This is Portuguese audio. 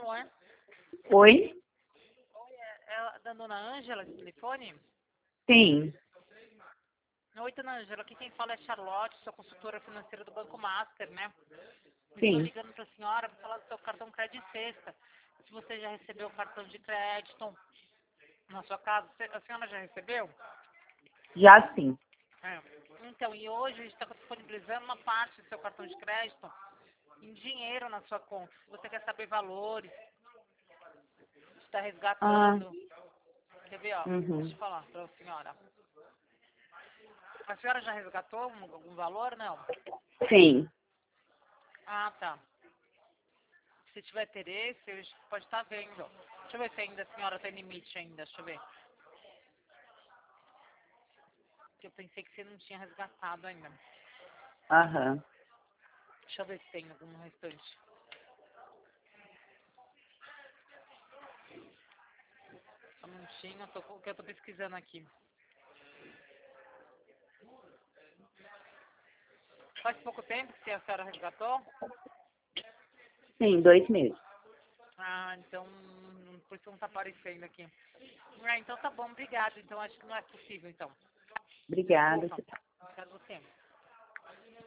Alô? Oi? Oi, é da dona Ângela de telefone? Sim, Oi, dona Ângela, aqui quem fala é Charlotte, sou consultora financeira do Banco Master, né? Estou sim. ligando para a senhora para falar do seu cartão crédito sexta. Se você já recebeu o cartão de crédito na sua casa, a senhora já recebeu? Já sim. É. Então, e hoje a gente está disponibilizando uma parte do seu cartão de crédito em dinheiro na sua conta. Se você quer saber valores, está Ah, resgatando. Quer ver, ó? Deixa uhum. eu falar para a senhora. A senhora já resgatou algum valor? Não. Sim. Ah, tá. Se tiver interesse, a gente pode estar vendo. Deixa eu ver se ainda a senhora tem limite ainda. Deixa eu ver. Porque eu pensei que você não tinha resgatado ainda. Aham. Deixa eu ver se tem algum restante. Só um minutinho, que eu tô pesquisando aqui. Faz pouco tempo que a senhora resgatou? Sim, 2 meses. Ah, então por isso não tá aparecendo aqui. Ah, então tá bom, obrigado. Então acho que não é possível, então. Obrigada. Desculpa. Obrigado a você.